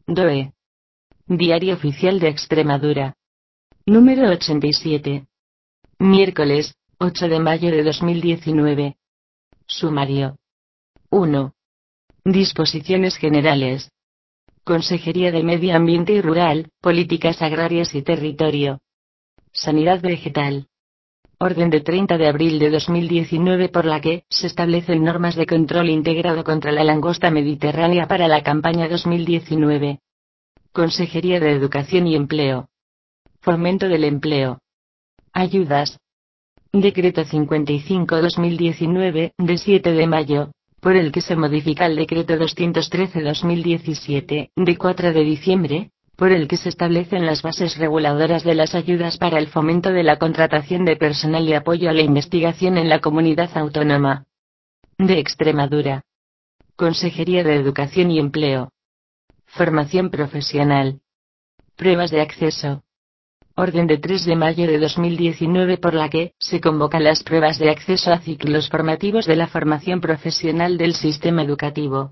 DOE. Diario Oficial de Extremadura. Número 87. Miércoles, 8 de mayo de 2019. Sumario. 1. Disposiciones generales. Consejería de Medio Ambiente y Rural, Políticas Agrarias y Territorio. Sanidad Vegetal. Orden de 30 de abril de 2019 por la que se establecen normas de control integrado contra la langosta mediterránea para la campaña 2019. Consejería de Educación y Empleo. Fomento del empleo. Ayudas. Decreto 55/2019, de 7 de mayo, por el que se modifica el Decreto 213/2017, de 4 de diciembre, por el que se establecen las bases reguladoras de las ayudas para el fomento de la contratación de personal y apoyo a la investigación en la Comunidad Autónoma de Extremadura. Consejería de Educación y Empleo. Formación profesional. Pruebas de acceso. Orden de 3 de mayo de 2019 por la que se convocan las pruebas de acceso a ciclos formativos de la formación profesional del sistema educativo.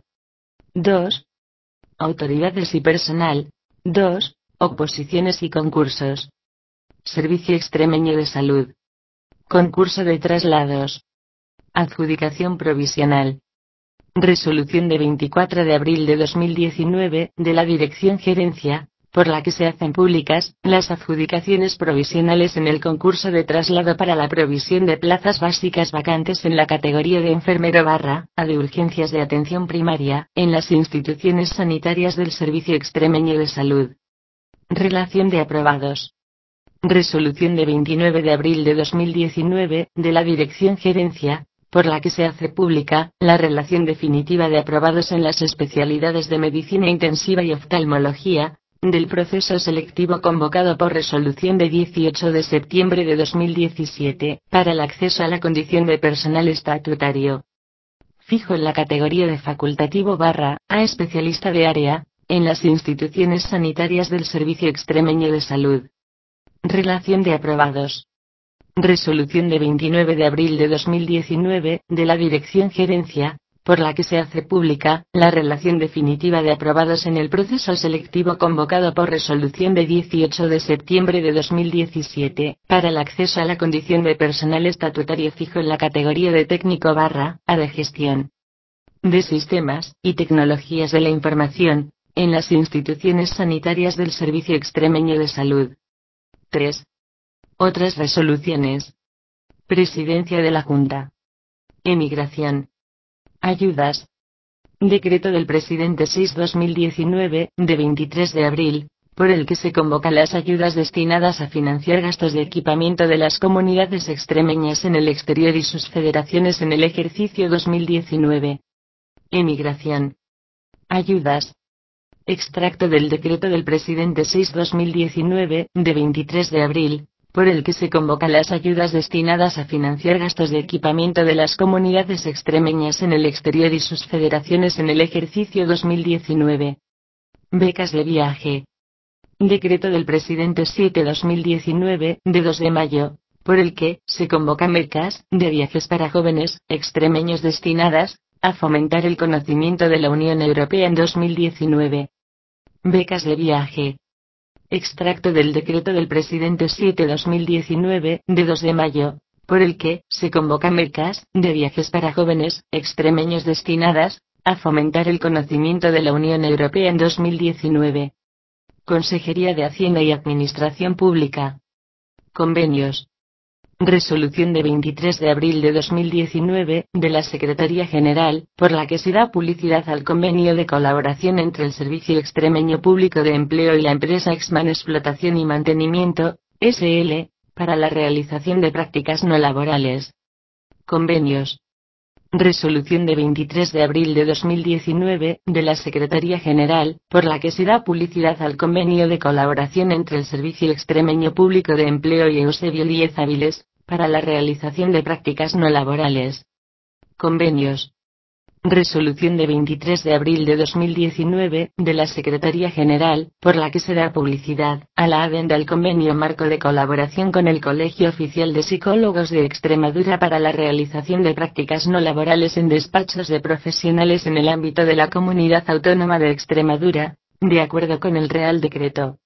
2. Autoridades y personal. 2. Oposiciones y concursos. Servicio Extremeño de Salud. Concurso de traslados. Adjudicación provisional. Resolución de 24 de abril de 2019 de la Dirección Gerencia, por la que se hacen públicas las adjudicaciones provisionales en el concurso de traslado para la provisión de plazas básicas vacantes en la categoría de enfermero /A de urgencias de atención primaria, en las instituciones sanitarias del Servicio Extremeño de Salud. Relación de aprobados. Resolución de 29 de abril de 2019 de la Dirección Gerencia, por la que se hace pública la relación definitiva de aprobados en las especialidades de medicina intensiva y oftalmología, del proceso selectivo convocado por resolución de 18 de septiembre de 2017, para el acceso a la condición de personal estatutario fijo en la categoría de facultativo /A especialista de área, en las instituciones sanitarias del Servicio Extremeño de Salud. Relación de aprobados. Resolución de 29 de abril de 2019 de la Dirección Gerencia, por la que se hace pública la relación definitiva de aprobados en el proceso selectivo convocado por resolución de 18 de septiembre de 2017, para el acceso a la condición de personal estatutario fijo en la categoría de técnico /A de gestión de sistemas y tecnologías de la información, en las instituciones sanitarias del Servicio Extremeño de Salud. 3. Otras resoluciones. Presidencia de la Junta. Emigración. Ayudas. Decreto del Presidente 6/2019, de 23 de abril, por el que se convocan las ayudas destinadas a financiar gastos de equipamiento de las comunidades extremeñas en el exterior y sus federaciones en el ejercicio 2019. Emigración. Ayudas. Extracto del Decreto del Presidente 6/2019, de 23 de abril, por el que se convocan las ayudas destinadas a financiar gastos de equipamiento de las comunidades extremeñas en el exterior y sus federaciones en el ejercicio 2019. Becas de viaje. Decreto del Presidente 7/2019, de 2 de mayo, por el que se convocan becas de viajes para jóvenes extremeños destinadas a fomentar el conocimiento de la Unión Europea en 2019. Becas de viaje. Extracto del Decreto del Presidente 7/2019, de 2 de mayo, por el que se convocan becas de viajes para jóvenes extremeños destinadas a fomentar el conocimiento de la Unión Europea en 2019. Consejería de Hacienda y Administración Pública. Convenios. Resolución de 23 de abril de 2019, de la Secretaría General, por la que se da publicidad al convenio de colaboración entre el Servicio Extremeño Público de Empleo y la empresa Exman Explotación y Mantenimiento, S.L., para la realización de prácticas no laborales. Convenios. Resolución de 23 de abril de 2019, de la Secretaría General, por la que se da publicidad al convenio de colaboración entre el Servicio Extremeño Público de Empleo y Eusebio Díez Áviles, para la realización de prácticas no laborales. Convenios. Resolución de 23 de abril de 2019, de la Secretaría General, por la que se da publicidad a la adenda al convenio marco de colaboración con el Colegio Oficial de Psicólogos de Extremadura para la realización de prácticas no laborales en despachos de profesionales en el ámbito de la Comunidad Autónoma de Extremadura, de acuerdo con el Real Decreto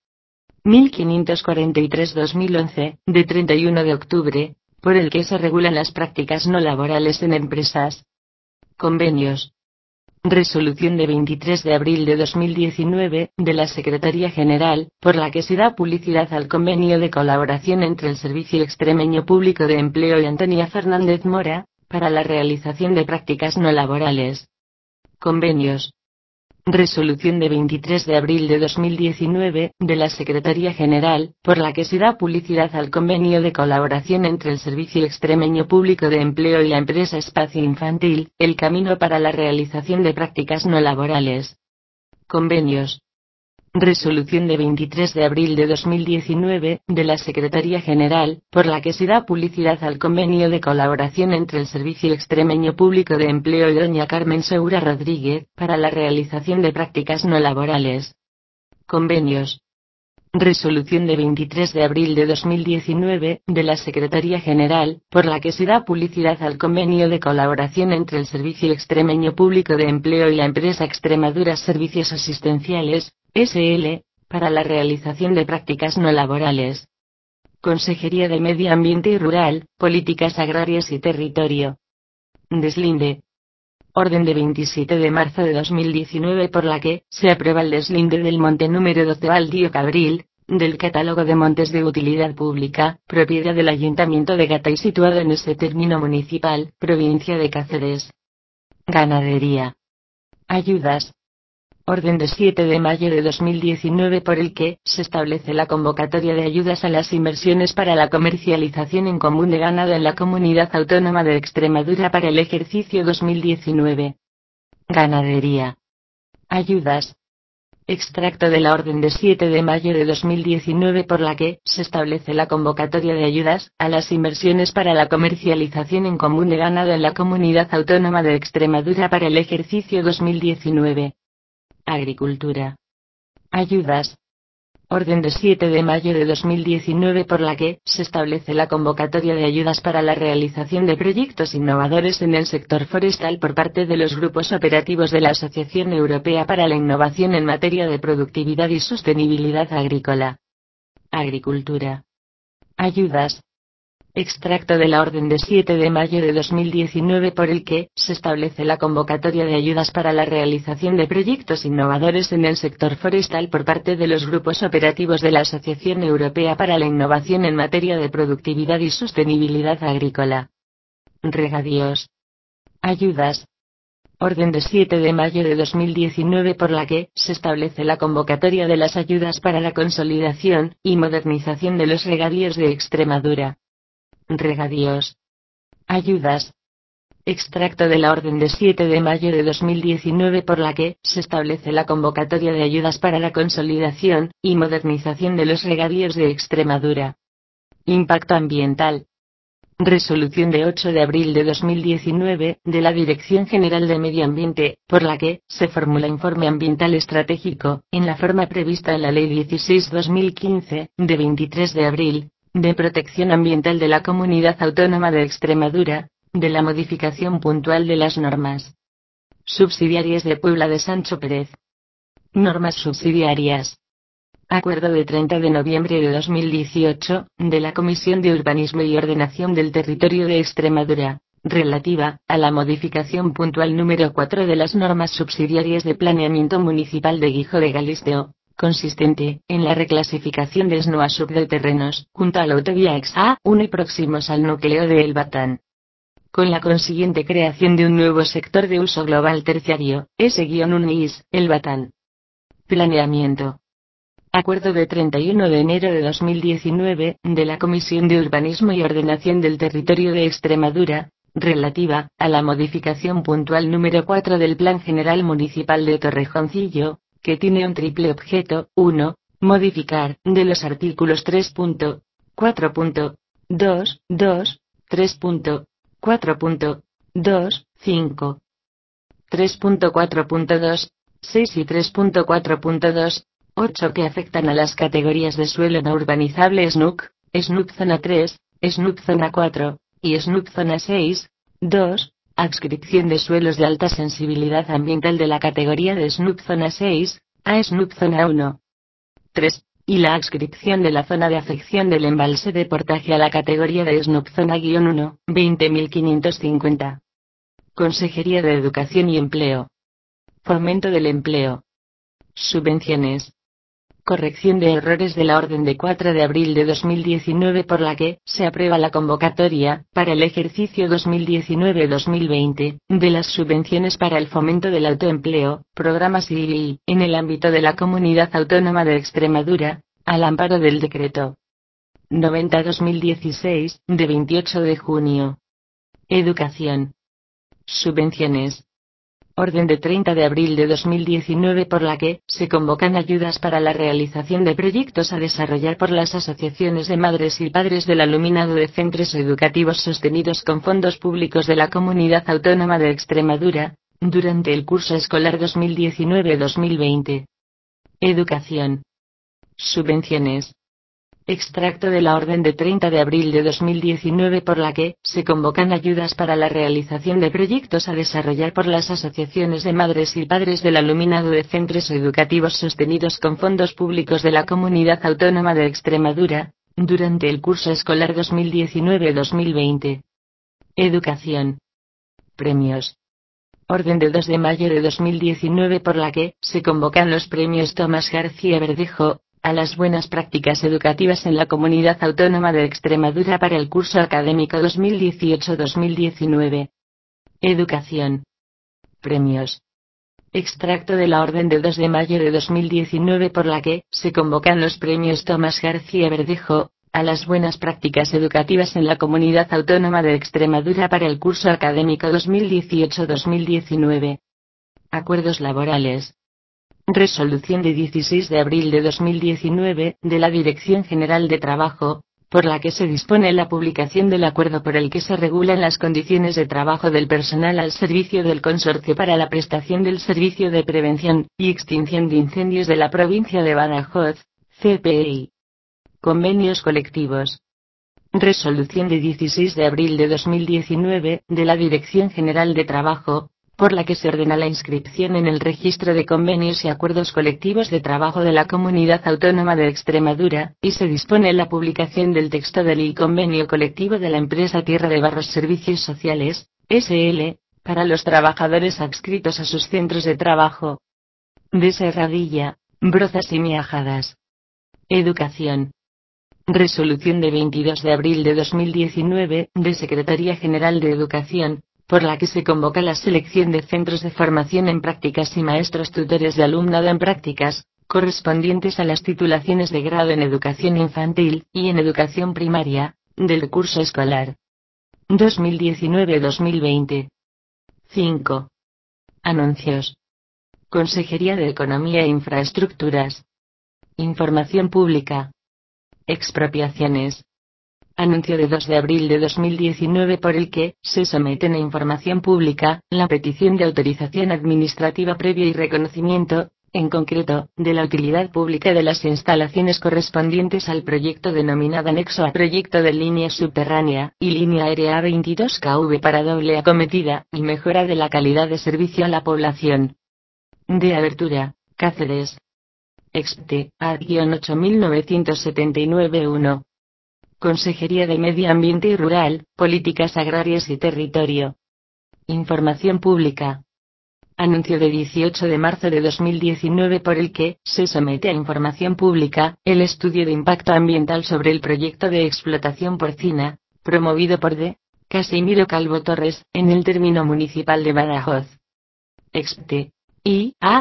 1543/2011, de 31 de octubre, por el que se regulan las prácticas no laborales en empresas. Convenios. Resolución de 23 de abril de 2019, de la Secretaría General, por la que se da publicidad al convenio de colaboración entre el Servicio Extremeño Público de Empleo y Antonia Fernández Mora, para la realización de prácticas no laborales. Convenios. Resolución de 23 de abril de 2019, de la Secretaría General, por la que se da publicidad al convenio de colaboración entre el Servicio Extremeño Público de Empleo y la empresa Espacio Infantil, El Camino para la realización de prácticas no laborales. Convenios. Resolución de 23 de abril de 2019, de la Secretaría General, por la que se da publicidad al convenio de colaboración entre el Servicio Extremeño Público de Empleo y doña Carmen Segura Rodríguez, para la realización de prácticas no laborales. Convenios. Resolución de 23 de abril de 2019, de la Secretaría General, por la que se da publicidad al convenio de colaboración entre el Servicio Extremeño Público de Empleo y la empresa Extremadura Servicios Asistenciales, S.L., para la realización de prácticas no laborales. Consejería de Medio Ambiente y Rural, Políticas Agrarias y Territorio. Deslinde. Orden de 27 de marzo de 2019 por la que se aprueba el deslinde del monte número 12 Baldío Cabril, del catálogo de montes de utilidad pública, propiedad del Ayuntamiento de Gata y situado en ese término municipal, provincia de Cáceres. Ganadería. Ayudas. Orden de 7 de mayo de 2019 por el que se establece la convocatoria de ayudas a las inversiones para la comercialización en común de ganado en la Comunidad Autónoma de Extremadura para el ejercicio 2019. Ganadería. Ayudas. Extracto de la orden de 7 de mayo de 2019 por la que se establece la convocatoria de ayudas a las inversiones para la comercialización en común de ganado en la Comunidad Autónoma de Extremadura para el ejercicio 2019. Agricultura. Ayudas. Orden de 7 de mayo de 2019 por la que se establece la convocatoria de ayudas para la realización de proyectos innovadores en el sector forestal por parte de los grupos operativos de la Asociación Europea para la Innovación en materia de productividad y sostenibilidad agrícola. Agricultura. Ayudas. Extracto de la orden de 7 de mayo de 2019 por el que se establece la convocatoria de ayudas para la realización de proyectos innovadores en el sector forestal por parte de los grupos operativos de la Asociación Europea para la Innovación en materia de productividad y sostenibilidad agrícola. Regadíos. Ayudas. Orden de 7 de mayo de 2019 por la que se establece la convocatoria de las ayudas para la consolidación y modernización de los regadíos de Extremadura. Regadíos. Ayudas. Extracto de la orden de 7 de mayo de 2019 por la que se establece la convocatoria de ayudas para la consolidación y modernización de los regadíos de Extremadura. Impacto ambiental. Resolución de 8 de abril de 2019 de la Dirección General de Medio Ambiente, por la que se formula informe ambiental estratégico, en la forma prevista en la Ley 16/2015, de 23 de abril, de protección ambiental de la Comunidad Autónoma de Extremadura, de la modificación puntual de las normas subsidiarias de Puebla de Sancho Pérez. Normas subsidiarias. Acuerdo de 30 de noviembre de 2018, de la Comisión de Urbanismo y Ordenación del Territorio de Extremadura, relativa a la modificación puntual número 4 de las normas subsidiarias de planeamiento municipal de Guijo de Galisteo, consistente en la reclasificación de SNOA de terrenos, junto a la autovía ex-A1 y próximos al núcleo de El Batán, con la consiguiente creación de un nuevo sector de uso global terciario, S-1IS, El Batán. Planeamiento. Acuerdo de 31 de enero de 2019, de la Comisión de Urbanismo y Ordenación del Territorio de Extremadura, relativa a la modificación puntual número 4 del Plan General Municipal de Torrejoncillo, que tiene un triple objeto: 1. Modificar, de los artículos 3.4.2, 2, 3.4.2, 5, 3.4.2, 6 y 3.4.2, 8 que afectan a las categorías de suelo no urbanizable SNUC, SNUC Zona 3, SNUC Zona 4, y SNUC Zona 6, 2, adscripción de suelos de alta sensibilidad ambiental de la categoría de SNUC Zona 6, a SNUP Zona 1. 3. Y la adscripción de la zona de afección del embalse de Portaje a la categoría de SNUP Zona-1, 20.550. Consejería de Educación y Empleo. Fomento del empleo. Subvenciones. Corrección de errores de la orden de 4 de abril de 2019 por la que se aprueba la convocatoria, para el ejercicio 2019-2020, de las subvenciones para el fomento del autoempleo, programas y, en el ámbito de la Comunidad Autónoma de Extremadura, al amparo del decreto 90-2016, de 28 de junio. Educación. Subvenciones. Orden de 30 de abril de 2019 por la que se convocan ayudas para la realización de proyectos a desarrollar por las asociaciones de madres y padres del alumnado de centros educativos sostenidos con fondos públicos de la Comunidad Autónoma de Extremadura, durante el curso escolar 2019-2020. Educación. Subvenciones. Extracto de la orden de 30 de abril de 2019 por la que se convocan ayudas para la realización de proyectos a desarrollar por las asociaciones de madres y padres del alumnado de centros educativos sostenidos con fondos públicos de la Comunidad Autónoma de Extremadura, durante el curso escolar 2019-2020. Educación. Premios. Orden de 2 de mayo de 2019 por la que se convocan los premios Tomás García Verdejo, a las buenas prácticas educativas en la Comunidad Autónoma de Extremadura para el curso académico 2018-2019. Educación. Premios. Extracto de la orden de 2 de mayo de 2019 por la que se convocan los premios Tomás García Verdejo, a las buenas prácticas educativas en la Comunidad Autónoma de Extremadura para el curso académico 2018-2019. Acuerdos laborales. Resolución de 16 de abril de 2019, de la Dirección General de Trabajo, por la que se dispone la publicación del acuerdo por el que se regulan las condiciones de trabajo del personal al servicio del Consorcio para la prestación del Servicio de Prevención y Extinción de Incendios de la provincia de Badajoz, CPI. Convenios colectivos. Resolución de 16 de abril de 2019, de la Dirección General de Trabajo, por la que se ordena la inscripción en el registro de convenios y acuerdos colectivos de trabajo de la Comunidad Autónoma de Extremadura, y se dispone la publicación del texto del convenio colectivo de la empresa Tierra de Barros Servicios Sociales, SL, para los trabajadores adscritos a sus centros de trabajo de Serradilla, Brozas y Miajadas. Educación. Resolución de 22 de abril de 2019, de Secretaría General de Educación, por la que se convoca la selección de centros de formación en prácticas y maestros tutores de alumnado en prácticas, correspondientes a las titulaciones de grado en educación infantil y en educación primaria, del curso escolar 2019-2020. 5. Anuncios. Consejería de Economía e Infraestructuras. Información pública. Expropiaciones. Anuncio de 2 de abril de 2019 por el que se someten a información pública la petición de autorización administrativa previa y reconocimiento, en concreto, de la utilidad pública de las instalaciones correspondientes al proyecto denominado Anexo a Proyecto de Línea Subterránea y Línea Aérea 22 kV para doble acometida y mejora de la calidad de servicio a la población. De Abertura, Cáceres. Expte, ad-8979-1. Consejería de Medio Ambiente y Rural, Políticas Agrarias y Territorio. Información pública. Anuncio de 18 de marzo de 2019 por el que se somete a información pública el estudio de impacto ambiental sobre el proyecto de explotación porcina, promovido por D. Casimiro Calvo Torres, en el término municipal de Badajoz. Expte. IA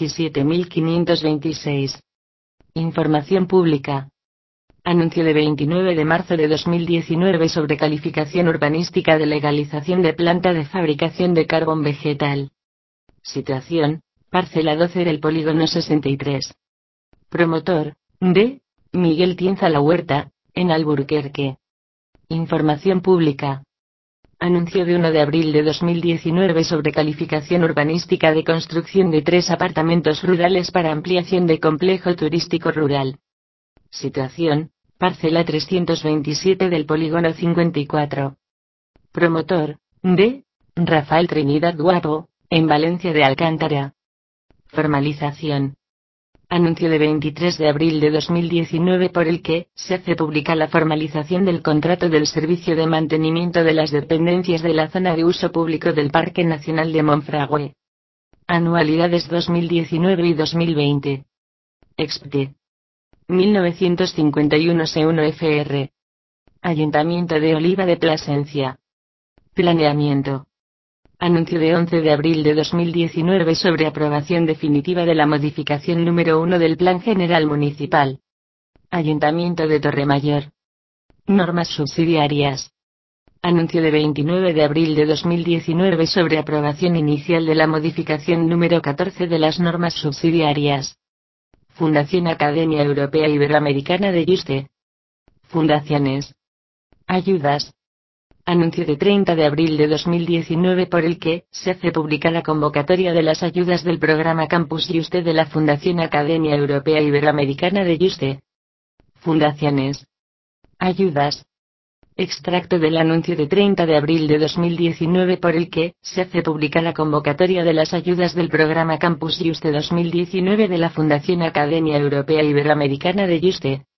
17526. Información pública. Anuncio de 29 de marzo de 2019 sobre calificación urbanística de legalización de planta de fabricación de carbón vegetal. Situación, parcela 12 del polígono 63. Promotor, D. Miguel Tienza La Huerta, en Alburquerque. Información pública. Anuncio de 1 de abril de 2019 sobre calificación urbanística de construcción de 3 apartamentos rurales para ampliación de complejo turístico rural. Situación, parcela 327 del polígono 54. Promotor, D. Rafael Trinidad Guapo, en Valencia de Alcántara. Formalización. Anuncio de 23 de abril de 2019 por el que se hace pública la formalización del contrato del servicio de mantenimiento de las dependencias de la zona de uso público del Parque Nacional de Monfragüe. Anualidades 2019 y 2020. Expte. 1951 C1 FR. Ayuntamiento de Oliva de Plasencia. Planeamiento. Anuncio de 11 de abril de 2019 sobre aprobación definitiva de la modificación número 1 del Plan General Municipal. Ayuntamiento de Torremayor. Normas subsidiarias. Anuncio de 29 de abril de 2019 sobre aprobación inicial de la modificación número 14 de las normas subsidiarias. Fundación Academia Europea Iberoamericana de Yuste. Fundaciones. Ayudas. Anuncio de 30 de abril de 2019 por el que se hace pública la convocatoria de las ayudas del programa Campus Yuste de la Fundación Academia Europea Iberoamericana de Yuste. Fundaciones. Ayudas. Extracto del anuncio de 30 de abril de 2019 por el que se hace pública la convocatoria de las ayudas del programa Campus Yuste 2019 de la Fundación Academia Europea Iberoamericana de Yuste.